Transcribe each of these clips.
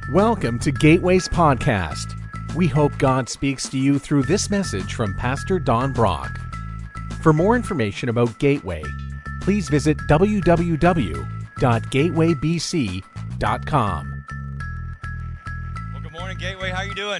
Welcome to Gateway's podcast. We hope God speaks to you through this message from Pastor Don Brock. For more information about Gateway, please visit www.gatewaybc.com. Well, good morning, Gateway. How you doing?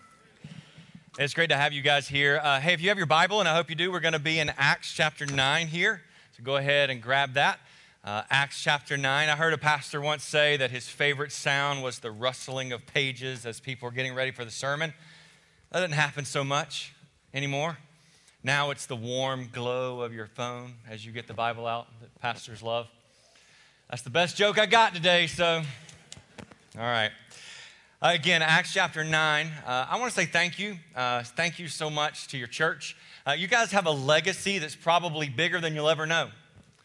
It's great to have you guys here. Hey, if you have your Bible, and I hope you do, we're going to be in Acts chapter 9 here. So go ahead and grab that. Acts chapter 9. I heard a pastor once say that his favorite sound was the rustling of pages as people were getting ready for the sermon. That doesn't happen so much anymore. Now it's the warm glow of your phone as you get the Bible out that pastors love. That's the best joke I got today, so all right. Again, Acts chapter 9. I want to say thank you. Thank you so much to your church. You guys have a legacy that's probably bigger than you'll ever know.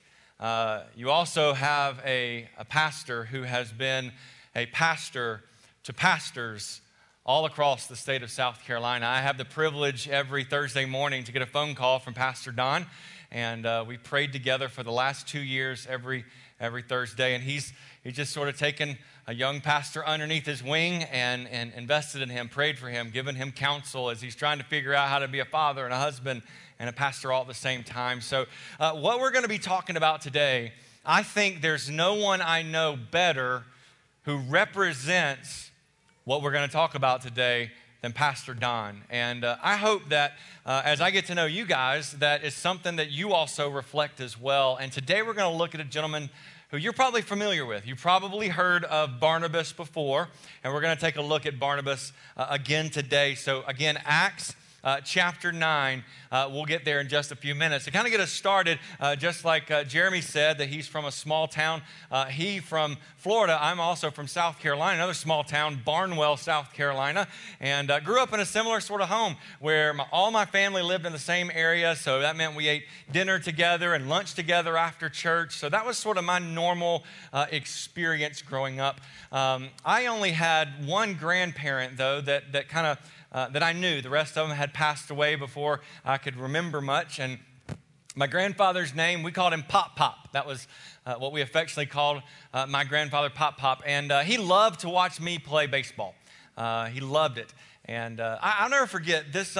You also have a pastor who has been a pastor to pastors all across the state of South Carolina. I have the privilege every Thursday morning to get a phone call from Pastor Don, and we prayed together for the last 2 years every Thursday, and he's just sort of taken a young pastor underneath his wing and invested in him, prayed for him, given him counsel as he's trying to figure out how to be a father and a husband and a pastor all at the same time. So what we're going to be talking about today, I think there's no one I know better who represents what we're going to talk about today than Pastor Don. And I hope that as I get to know you guys, that is something that you also reflect as well. And today we're going to look at a gentleman who you're probably familiar with. You've probably heard of Barnabas before, and we're going to take a look at Barnabas again today. So again, Acts chapter 9, we'll get there in just a few minutes. To kind of get us started, just like Jeremy said, that he's from a small town. He from Florida. I'm also from South Carolina, another small town, Barnwell, South Carolina, and grew up in a similar sort of home where all my family lived in the same area, so that meant we ate dinner together and lunch together after church. So that was sort of my normal experience growing up. I only had one grandparent, though, that kind of that I knew. The rest of them had passed away before I could remember much. And my grandfather's name, we called him Pop Pop. That was what we affectionately called my grandfather, Pop Pop. And he loved to watch me play baseball. He loved it. And I'll never forget this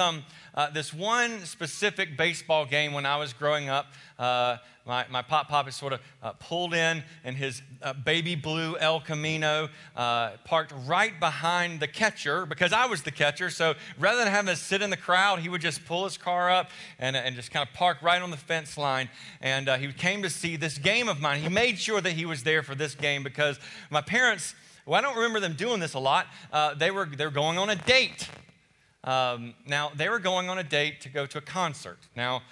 one specific baseball game when I was growing up. My Pop is sort of pulled in his baby blue El Camino, parked right behind the catcher because I was the catcher. So rather than having to sit in the crowd, he would just pull his car up and just kind of park right on the fence line. And he came to see this game of mine. He made sure that he was there for this game because my parents, well, I don't remember them doing this a lot. They were going on a date. Now, they were going on a date to go to a concert. Now,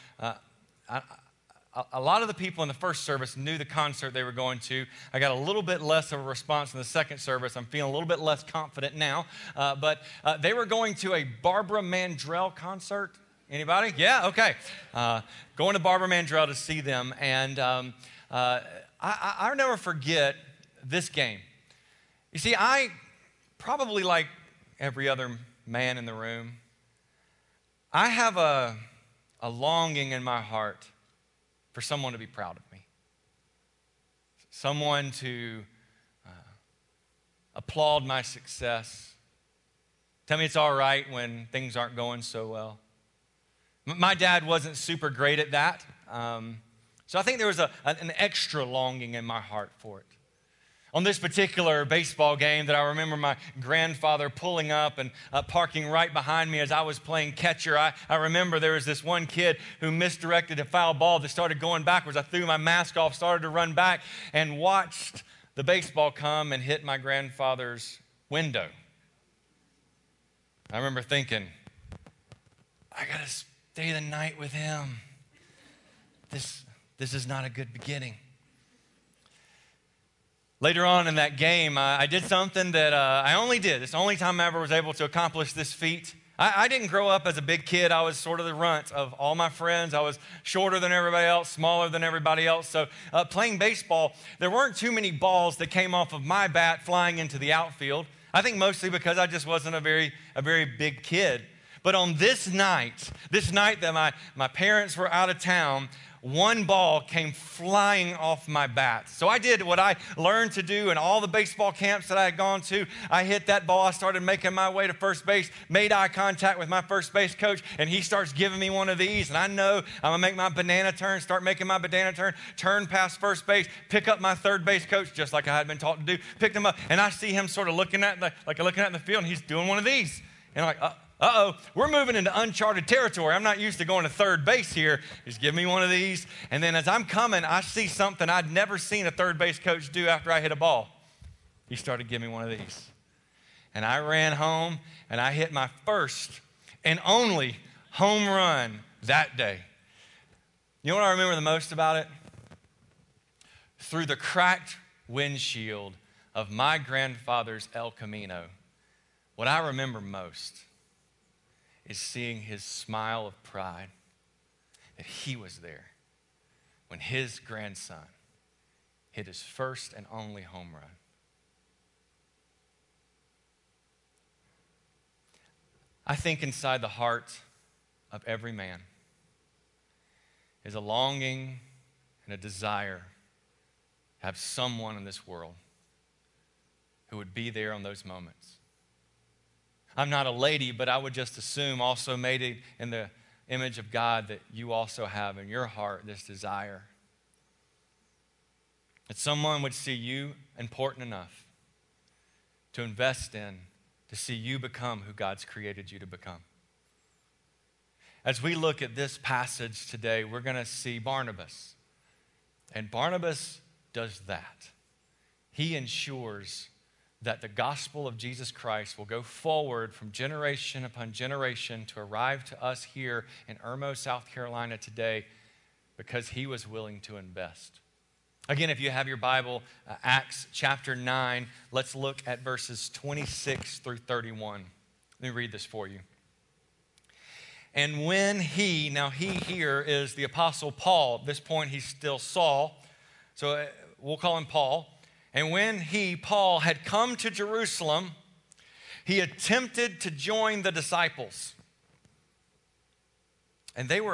a lot of the people in the first service knew the concert they were going to. I got a little bit less of a response in the second service. I'm feeling a little bit less confident now. But they were going to a Barbara Mandrell concert. Anybody? Yeah? Okay. Going to Barbara Mandrell to see them. And I'll never forget this game. You see, I probably like every other man in the room, I have a longing in my heart for someone to be proud of me. Someone to applaud my success. Tell me it's all right when things aren't going so well. My dad wasn't super great at that. So I think there was an extra longing in my heart for it. On this particular baseball game that I remember my grandfather pulling up and parking right behind me as I was playing catcher, I remember there was this one kid who misdirected a foul ball that started going backwards. I threw my mask off, started to run back, and watched the baseball come and hit my grandfather's window. I remember thinking, I got to stay the night with him. This is not a good beginning. Later on in that game, I did something that I only did. It's the only time I ever was able to accomplish this feat. I didn't grow up as a big kid. I was sort of the runt of all my friends. I was shorter than everybody else, smaller than everybody else. So playing baseball, there weren't too many balls that came off of my bat flying into the outfield. I think mostly because I just wasn't a very big kid. But on this night that my parents were out of town, one ball came flying off my bat. So I did what I learned to do in all the baseball camps that I had gone to. I hit that ball. I started making my way to first base, made eye contact with my first base coach, and he starts giving me one of these. And I know I'm going to make my banana turn, start making my banana turn past first base, pick up my third base coach, just like I had been taught to do, picked him up, and I see him sort of looking at the field, and he's doing one of these. And I'm like, we're moving into uncharted territory. I'm not used to going to third base here. He's giving me one of these. And then as I'm coming, I see something I'd never seen a third base coach do after I hit a ball. He started giving me one of these. And I ran home, and I hit my first and only home run that day. You know what I remember the most about it? Through the cracked windshield of my grandfather's El Camino, what I remember most is seeing his smile of pride that he was there when his grandson hit his first and only home run. I think inside the heart of every man is a longing and a desire to have someone in this world who would be there on those moments. I'm not a lady, but I would just assume, also made in the image of God, that you also have in your heart this desire that someone would see you important enough to invest in, to see you become who God's created you to become. As we look at this passage today, we're going to see Barnabas. And Barnabas does that. He ensures that the gospel of Jesus Christ will go forward from generation upon generation to arrive to us here in Irmo, South Carolina today, because he was willing to invest. Again, if you have your Bible, Acts chapter 9, let's look at verses 26 through 31. Let me read this for you. And when he here is the Apostle Paul. At this point, he's still Saul, so we'll call him Paul. And when Paul, had come to Jerusalem, he attempted to join the disciples. And they were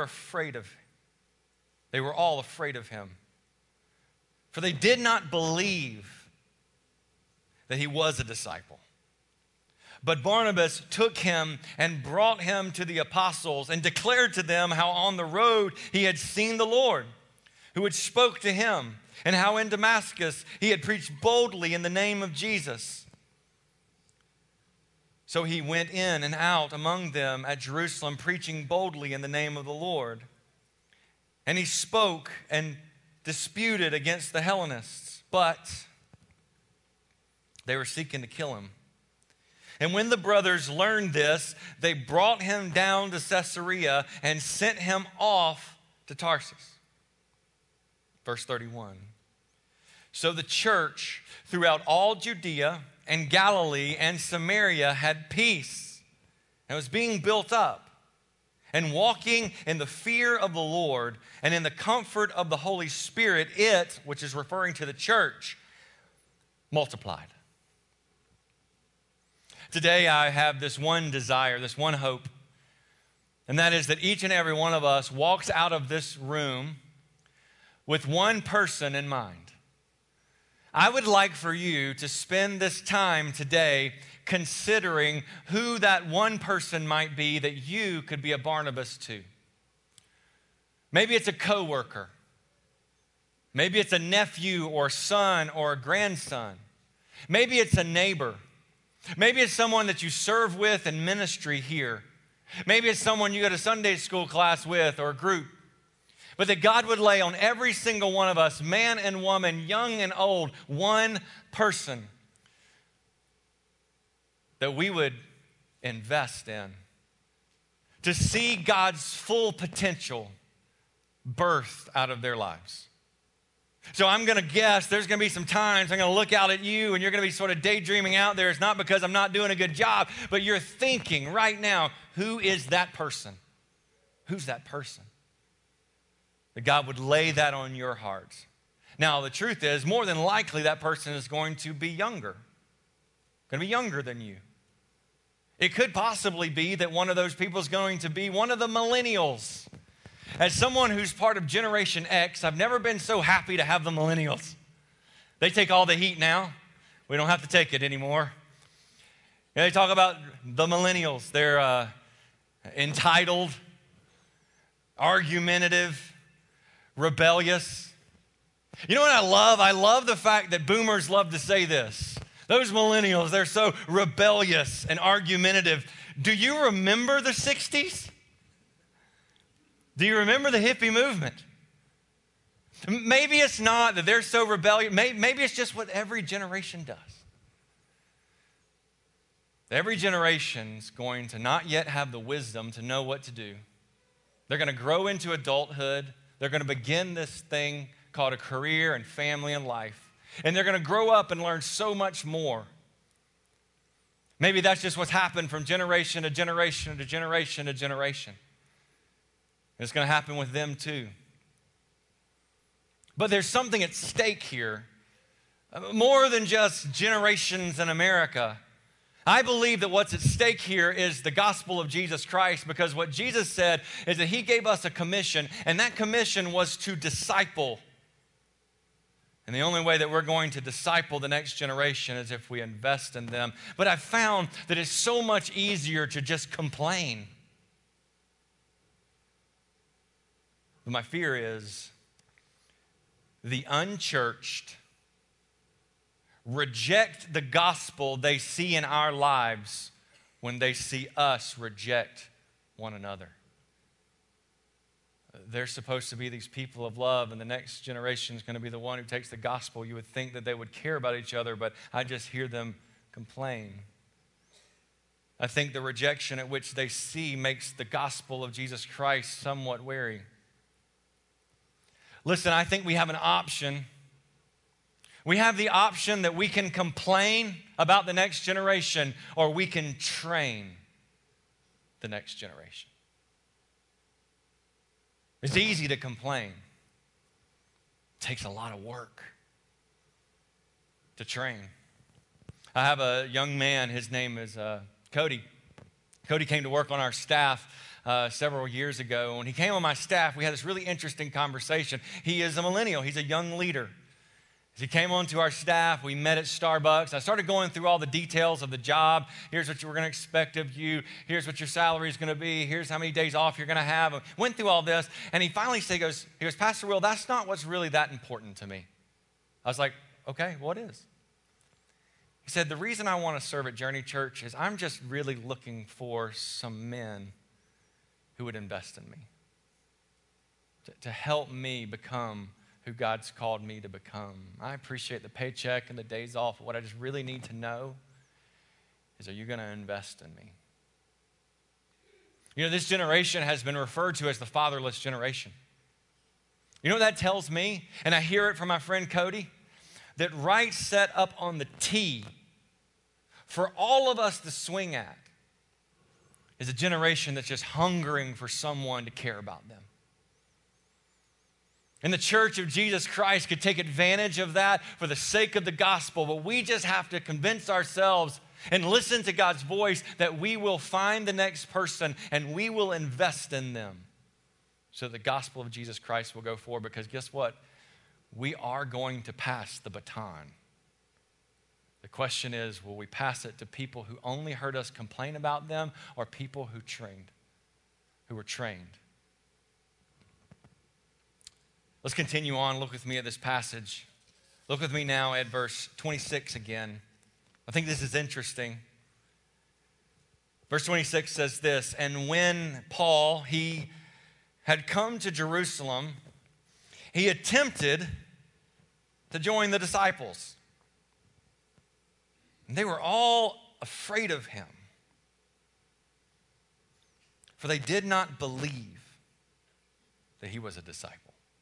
all afraid of him. For they did not believe that he was a disciple. But Barnabas took him and brought him to the apostles and declared to them how on the road he had seen the Lord, who had spoke to him, and how in Damascus he had preached boldly in the name of Jesus. So he went in and out among them at Jerusalem, preaching boldly in the name of the Lord. And he spoke and disputed against the Hellenists, but they were seeking to kill him. And when the brothers learned this, they brought him down to Caesarea and sent him off to Tarsus. Verse 31. So the church throughout all Judea and Galilee and Samaria had peace and was being built up and walking in the fear of the Lord and in the comfort of the Holy Spirit. It, which is referring to the church, multiplied. Today I have this one desire, this one hope, and that is that each and every one of us walks out of this room with one person in mind. I would like for you to spend this time today considering who that one person might be that you could be a Barnabas to. Maybe it's a coworker. Maybe it's a nephew or son or a grandson. Maybe it's a neighbor. Maybe it's someone that you serve with in ministry here. Maybe it's someone you go to Sunday school class with or a group. But that God would lay on every single one of us, man and woman, young and old, one person that we would invest in to see God's full potential birthed out of their lives. So I'm going to guess there's going to be some times I'm going to look out at you and you're going to be sort of daydreaming out there. It's not because I'm not doing a good job, but you're thinking right now, who is that person? Who's that person? That God would lay that on your heart. Now, the truth is, more than likely that person is going to be younger. Going to be younger than you. It could possibly be that one of those people is going to be one of the millennials. As someone who's part of Generation X, I've never been so happy to have the millennials. They take all the heat now. We don't have to take it anymore. They talk about the millennials. They're entitled, argumentative, rebellious. You know what I love? I love the fact that boomers love to say this. Those millennials, they're so rebellious and argumentative. Do you remember the 60s? Do you remember the hippie movement? Maybe it's not that they're so rebellious. Maybe it's just what every generation does. Every generation's going to not yet have the wisdom to know what to do. They're going to grow into adulthood. They're going to begin this thing called a career and family and life. And they're going to grow up and learn so much more. Maybe that's just what's happened from generation to generation to generation to generation. It's going to happen with them too. But there's something at stake here, more than just generations in America. I believe that what's at stake here is the gospel of Jesus Christ, because what Jesus said is that he gave us a commission, and that commission was to disciple. And the only way that we're going to disciple the next generation is if we invest in them. But I've found that it's so much easier to just complain. But my fear is the unchurched reject the gospel they see in our lives when they see us reject one another. They're supposed to be these people of love, and the next generation is going to be the one who takes the gospel. You would think that they would care about each other, but I just hear them complain. I think the rejection at which they see makes the gospel of Jesus Christ somewhat wary. Listen, I think we have an option. We have the option that we can complain about the next generation, or we can train the next generation. It's easy to complain. It takes a lot of work to train. I have a young man, his name is Cody. Cody came to work on our staff several years ago. When he came on my staff, we had this really interesting conversation. He is a millennial. He's a young leader. As he came onto our staff, we met at Starbucks. I started going through all the details of the job. Here's what you were going to expect of you. Here's what your salary is going to be. Here's how many days off you're going to have. Went through all this, and he finally said, he goes, Pastor Will, that's not what's really that important to me. I was like, okay, what is? He said, the reason I want to serve at Journey Church is I'm just really looking for some men who would invest in me, to help me become who God's called me to become. I appreciate the paycheck and the days off. What I just really need to know is, are you going to invest in me? You know, this generation has been referred to as the fatherless generation. You know what that tells me? And I hear it from my friend Cody, that right set up on the tee for all of us to swing at is a generation that's just hungering for someone to care about them. And the church of Jesus Christ could take advantage of that for the sake of the gospel, but we just have to convince ourselves and listen to God's voice that we will find the next person and we will invest in them so that the gospel of Jesus Christ will go forward, because guess what? We are going to pass the baton. The question is, will we pass it to people who only heard us complain about them, or people who were trained? Let's continue on. Look with me at this passage. Look with me now at verse 26 again. I think this is interesting. Verse 26 says this, and when Paul, he had come to Jerusalem, he attempted to join the disciples. And they were all afraid of him, for they did not believe that he was a disciple.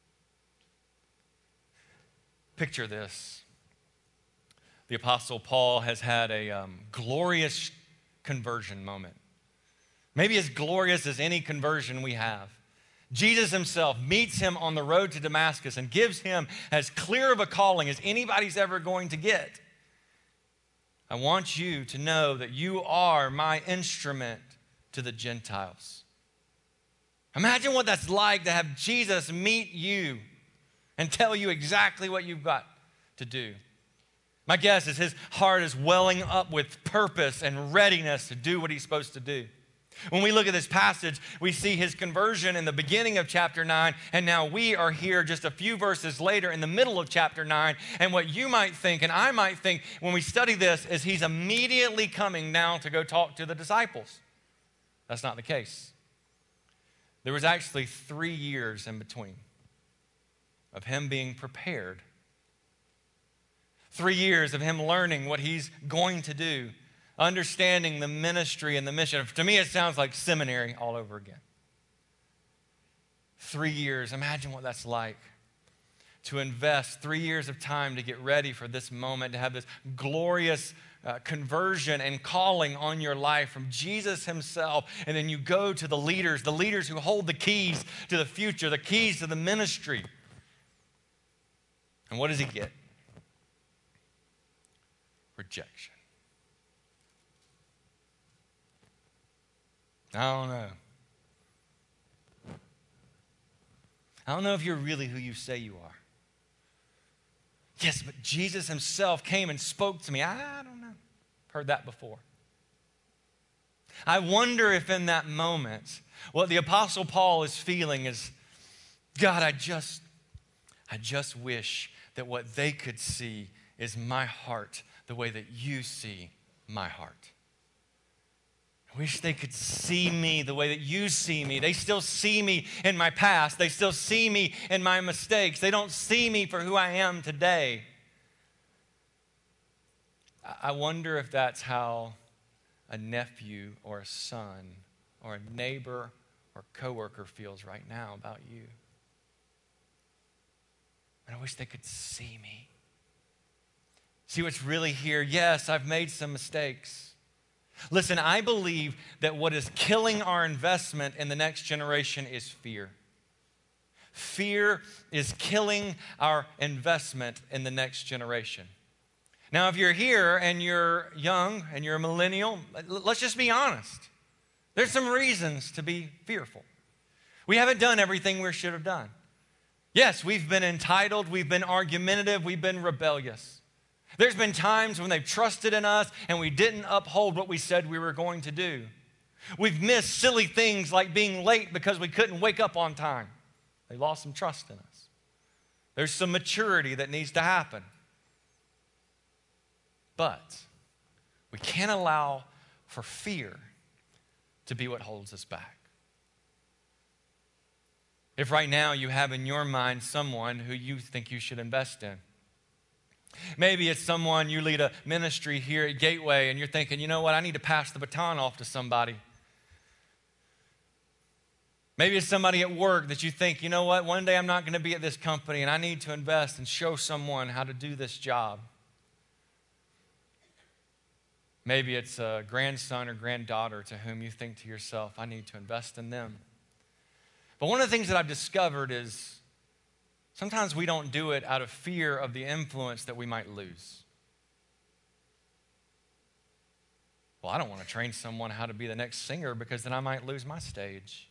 Picture this. The Apostle Paul has had a glorious conversion moment. Maybe as glorious as any conversion we have. Jesus himself meets him on the road to Damascus and gives him as clear of a calling as anybody's ever going to get. I want you to know that you are my instrument to the Gentiles. Imagine what that's like to have Jesus meet you and tell you exactly what you've got to do. My guess is his heart is welling up with purpose and readiness to do what he's supposed to do. When we look at this passage, we see his conversion in the beginning of chapter 9, and now we are here just a few verses later in the middle of chapter 9. And what you might think, and I might think when we study this, is he's immediately coming now to go talk to the disciples. That's not the case. There was actually 3 years in between of him being prepared. 3 years of him learning what he's going to do, understanding the ministry and the mission. To me, it sounds like seminary all over again. 3 years, imagine what that's like. To invest 3 years of time to get ready for this moment, to have this glorious conversion and calling on your life from Jesus himself. And then you go to the leaders who hold the keys to the future, the keys to the ministry. And what does he get? Rejection. I don't know. I don't know if you're really who you say you are. Yes, but Jesus himself came and spoke to me. I don't know. Heard that before. I wonder if in that moment, what the Apostle Paul is feeling is, God, I just wish that what they could see is my heart the way that you see my heart. I wish they could see me the way that you see me. They still see me in my past. They still see me in my mistakes. They don't see me for who I am today. I wonder if that's how a nephew or a son or a neighbor or coworker feels right now about you. And I wish they could see me. See what's really here? Yes, I've made some mistakes. Listen, I believe that what is killing our investment in the next generation is fear. Fear is killing our investment in the next generation. Now, if you're here and you're young and you're a millennial, let's just be honest. There's some reasons to be fearful. We haven't done everything we should have done. Yes, we've been entitled, we've been argumentative, we've been rebellious. There's been times when they've trusted in us and we didn't uphold what we said we were going to do. We've missed silly things like being late because we couldn't wake up on time. They lost some trust in us. There's some maturity that needs to happen. But we can't allow for fear to be what holds us back. If right now you have in your mind someone who you think you should invest in, maybe it's someone you lead a ministry here at Gateway and you're thinking, you know what, I need to pass the baton off to somebody. Maybe it's somebody at work that you think, you know what, one day I'm not going to be at this company and I need to invest and show someone how to do this job. Maybe it's a grandson or granddaughter to whom you think to yourself, I need to invest in them. But one of the things that I've discovered is sometimes we don't do it out of fear of the influence that we might lose. Well, I don't want to train someone how to be the next singer because then I might lose my stage.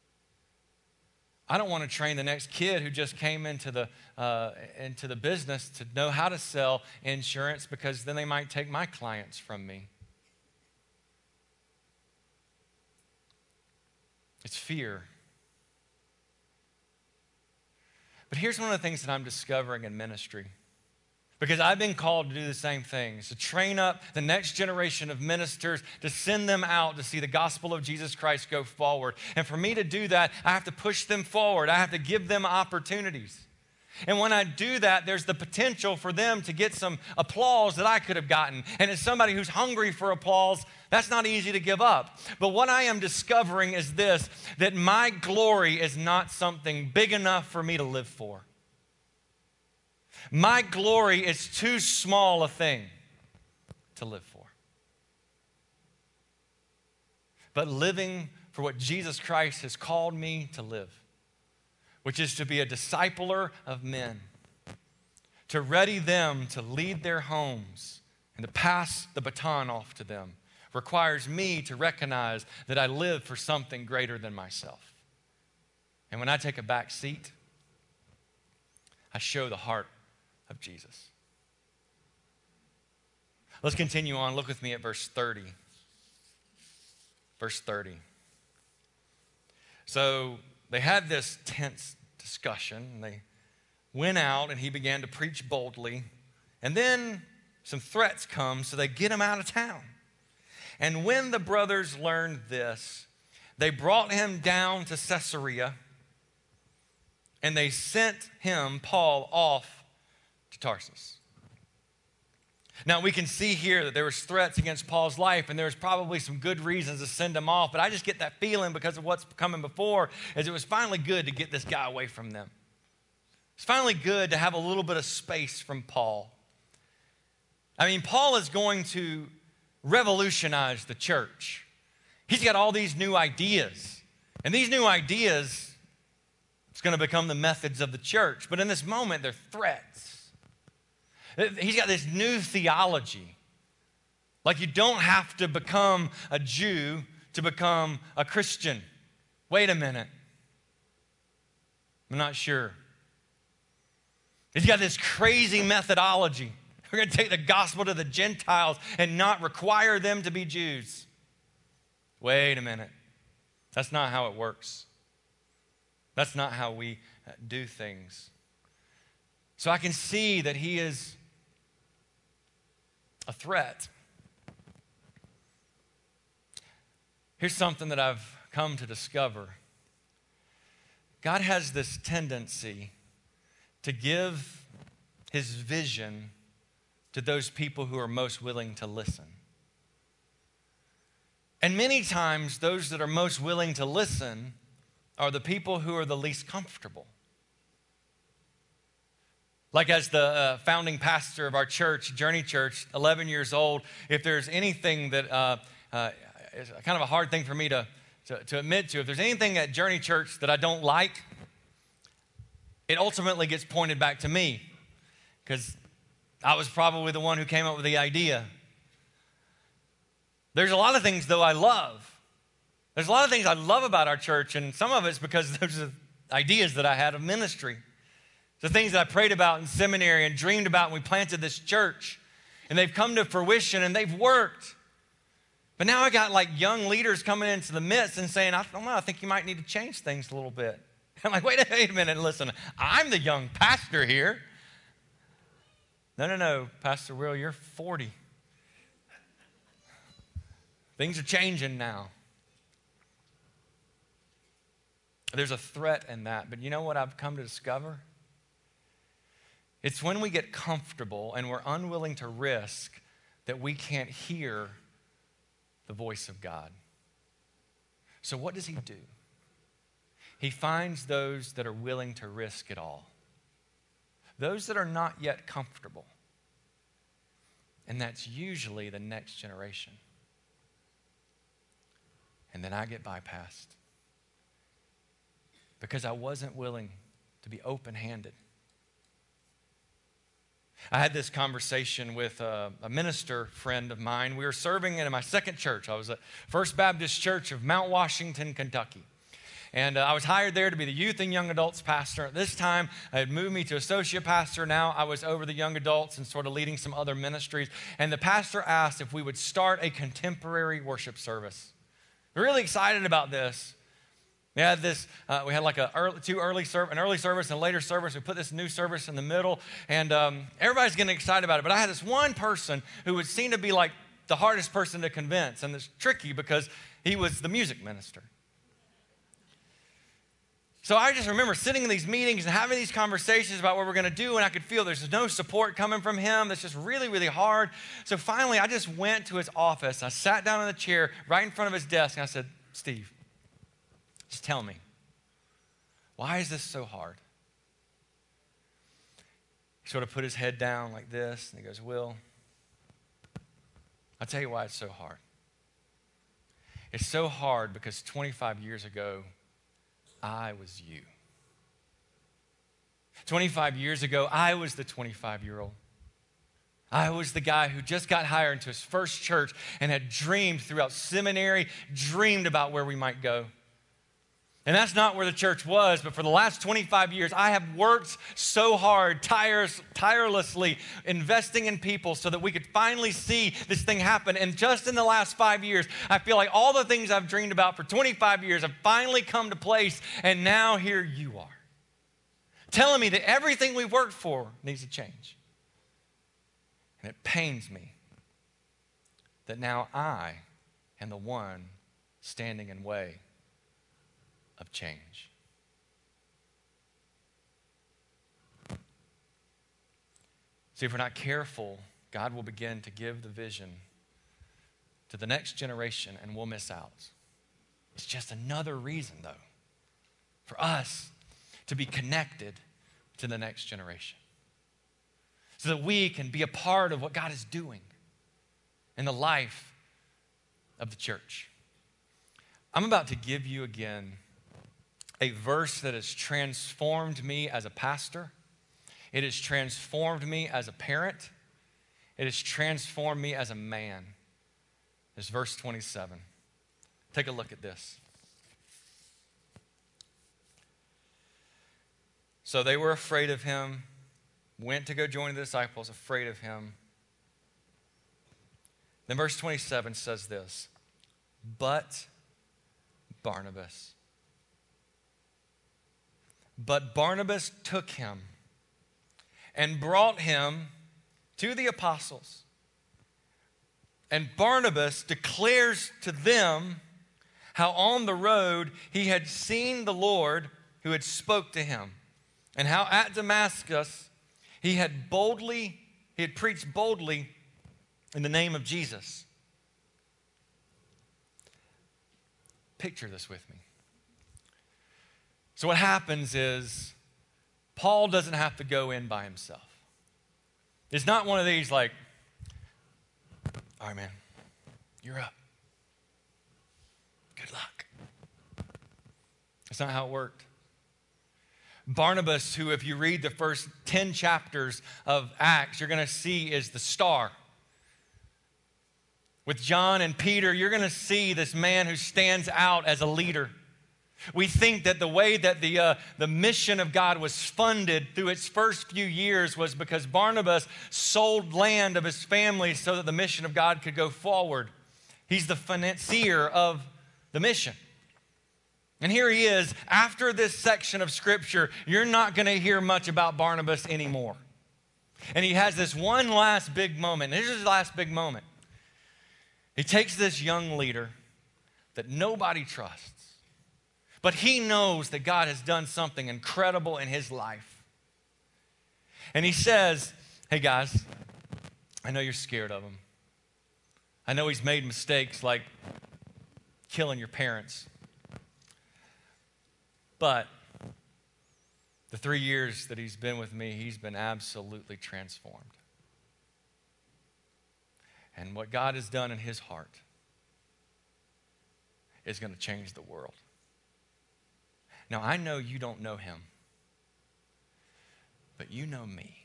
I don't want to train the next kid who just came into the business to know how to sell insurance because then they might take my clients from me. It's fear. But here's one of the things that I'm discovering in ministry. Because I've been called to do the same things, to train up the next generation of ministers, to send them out to see the gospel of Jesus Christ go forward. And for me to do that, I have to push them forward. I have to give them opportunities. And when I do that, there's the potential for them to get some applause that I could have gotten. And as somebody who's hungry for applause, that's not easy to give up. But what I am discovering is this, that my glory is not something big enough for me to live for. My glory is too small a thing to live for. But living for what Jesus Christ has called me to live, which is to be a discipler of men, to ready them to lead their homes and to pass the baton off to them, requires me to recognize that I live for something greater than myself. And when I take a back seat, I show the heart of Jesus. Let's continue on. Look with me at verse 30. Verse 30. So they had this tense discussion. They went out and he began to preach boldly. And then some threats come, so they get him out of town. And when the brothers learned this, they brought him down to Caesarea and they sent him, Paul, off to Tarsus. Now, we can see here that there was threats against Paul's life, and there was probably some good reasons to send him off, but I just get that feeling because of what's coming before, is it was finally good to get this guy away from them. It's finally good to have a little bit of space from Paul. I mean, Paul is going to revolutionize the church. He's got all these new ideas, and these new ideas, it's going to become the methods of the church, but in this moment, they're threats. He's got this new theology. Like you don't have to become a Jew to become a Christian. Wait a minute. I'm not sure. He's got this crazy methodology. We're going to take the gospel to the Gentiles and not require them to be Jews. Wait a minute. That's not how it works. That's not how we do things. So I can see that he is a threat. Here's something that I've come to discover. God has this tendency to give his vision to those people who are most willing to listen. And many times, those that are most willing to listen are the people who are the least comfortable. Like as the founding pastor of our church, Journey Church, 11 years old, if there's anything that is kind of a hard thing for me to admit to, if there's anything at Journey Church that I don't like, it ultimately gets pointed back to me because I was probably the one who came up with the idea. There's a lot of things, though, I love. There's a lot of things I love about our church, and some of it's because those are ideas that I had of ministry. The things that I prayed about in seminary and dreamed about when we planted this church. And they've come to fruition and they've worked. But now I got like young leaders coming into the midst and saying, I don't know, I think you might need to change things a little bit. I'm like, wait a minute, listen, I'm the young pastor here. No, Pastor Will, you're 40. Things are changing now. There's a threat in that, but you know what I've come to discover? It's when we get comfortable and we're unwilling to risk that we can't hear the voice of God. So what does he do? He finds those that are willing to risk it all. Those that are not yet comfortable. And that's usually the next generation. And then I get bypassed because I wasn't willing to be open-handed. I had this conversation with a minister friend of mine. We were serving in my second church. I was at First Baptist Church of Mount Washington, Kentucky. And I was hired there to be the youth and young adults pastor. At this time, I had moved me to associate pastor. Now I was over the young adults and sort of leading some other ministries. And the pastor asked if we would start a contemporary worship service. We're really excited about this. We had this. We had like an early service and a later service. We put this new service in the middle, and everybody's getting excited about it. But I had this one person who would seem to be like the hardest person to convince, and it's tricky because he was the music minister. So I just remember sitting in these meetings and having these conversations about what we're going to do, and I could feel there's no support coming from him. That's just really, really hard. So finally, I just went to his office. I sat down in the chair right in front of his desk, and I said, Steve, just tell me, why is this so hard? He sort of put his head down like this, and he goes, Will, I'll tell you why it's so hard. It's so hard because 25 years ago, I was you. 25 years ago, I was the 25-year-old. I was the guy who just got hired into his first church and had dreamed throughout seminary, dreamed about where we might go. And that's not where the church was, but for the last 25 years, I have worked so hard, tirelessly, investing in people so that we could finally see this thing happen. And just in the last 5 years, I feel like all the things I've dreamed about for 25 years have finally come to place, and now here you are, telling me that everything we've worked for needs to change. And it pains me that now I am the one standing in way of change. See, if we're not careful, God will begin to give the vision to the next generation and we'll miss out. It's just another reason, though, for us to be connected to the next generation so that we can be a part of what God is doing in the life of the church. I'm about to give you again a verse that has transformed me as a pastor. It has transformed me as a parent. It has transformed me as a man. It's verse 27. Take a look at this. So they were afraid of him, went to go join the disciples, afraid of him. Then verse 27 says this, but Barnabas took him and brought him to the apostles. And Barnabas declares to them how on the road he had seen the Lord who had spoke to him, and how at Damascus he had preached boldly in the name of Jesus. Picture this with me. So what happens is Paul doesn't have to go in by himself. It's not one of these like, all right, man, you're up. Good luck. That's not how it worked. Barnabas, who if you read the first 10 chapters of Acts, you're going to see is the star. With John and Peter, you're going to see this man who stands out as a leader. We think that the way that the mission of God was funded through its first few years was because Barnabas sold land of his family so that the mission of God could go forward. He's the financier of the mission. And here he is. After this section of Scripture, you're not going to hear much about Barnabas anymore. And he has this one last big moment. This is his last big moment. He takes this young leader that nobody trusts. But he knows that God has done something incredible in his life. And he says, hey guys, I know you're scared of him. I know he's made mistakes like killing your parents. But the 3 years that he's been with me, he's been absolutely transformed. And what God has done in his heart is going to change the world. Now, I know you don't know him, but you know me.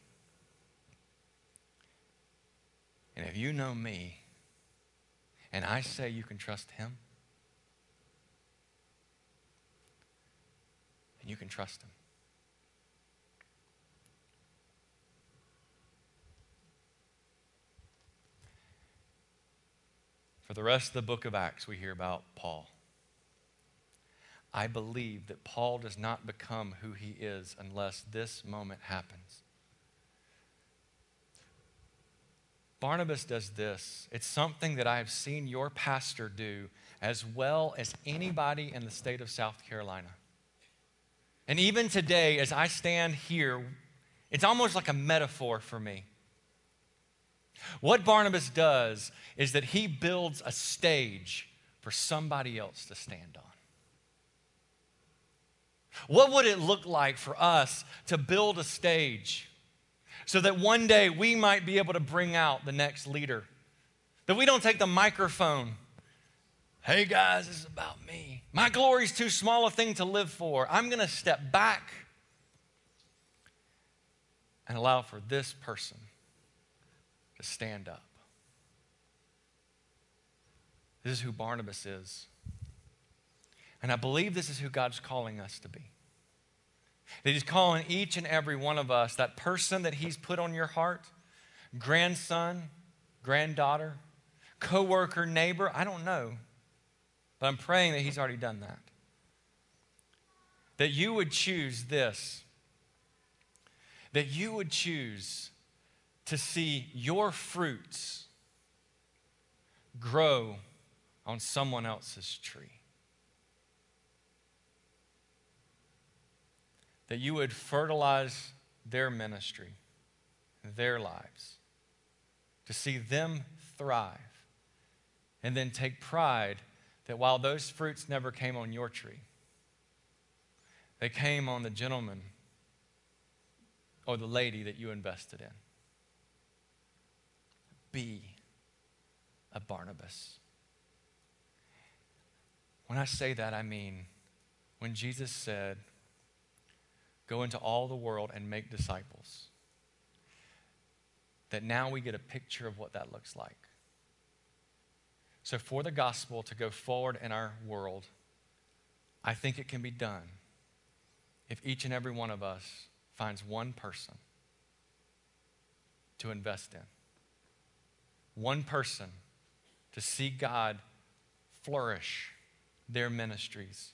And if you know me, and I say you can trust him, then you can trust him. For the rest of the book of Acts, we hear about Paul. I believe that Paul does not become who he is unless this moment happens. Barnabas does this. It's something that I have seen your pastor do as well as anybody in the state of South Carolina. And even today, as I stand here, it's almost like a metaphor for me. What Barnabas does is that he builds a stage for somebody else to stand on. What would it look like for us to build a stage so that one day we might be able to bring out the next leader? That we don't take the microphone. Hey guys, this is about me. My glory's too small a thing to live for. I'm going to step back and allow for this person to stand up. This is who Barnabas is. And I believe this is who God's calling us to be. That He's calling each and every one of us, that person that He's put on your heart, grandson, granddaughter, coworker, neighbor, I don't know. But I'm praying that He's already done that. That you would choose this. That you would choose to see your fruits grow on someone else's tree. That you would fertilize their ministry, their lives, to see them thrive, and then take pride that while those fruits never came on your tree, they came on the gentleman or the lady that you invested in. Be a Barnabas. When I say that, I mean when Jesus said, go into all the world and make disciples, that now we get a picture of what that looks like. So for the gospel to go forward in our world, I think it can be done if each and every one of us finds one person to invest in. One person to see God flourish their ministries.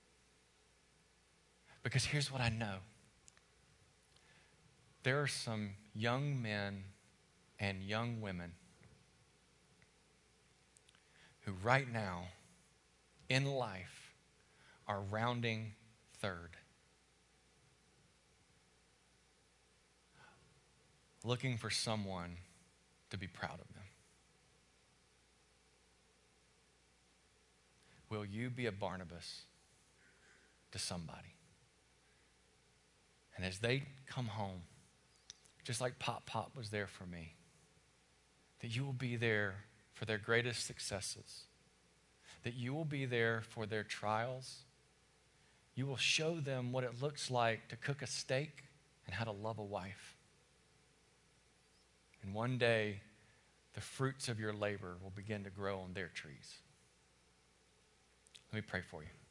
Because here's what I know. There are some young men and young women who right now in life are rounding third. Looking for someone to be proud of them. Will you be a Barnabas to somebody? And as they come home, just like Pop was there for me, that you will be there for their greatest successes, that you will be there for their trials. You will show them what it looks like to cook a steak and how to love a wife. And one day, the fruits of your labor will begin to grow on their trees. Let me pray for you.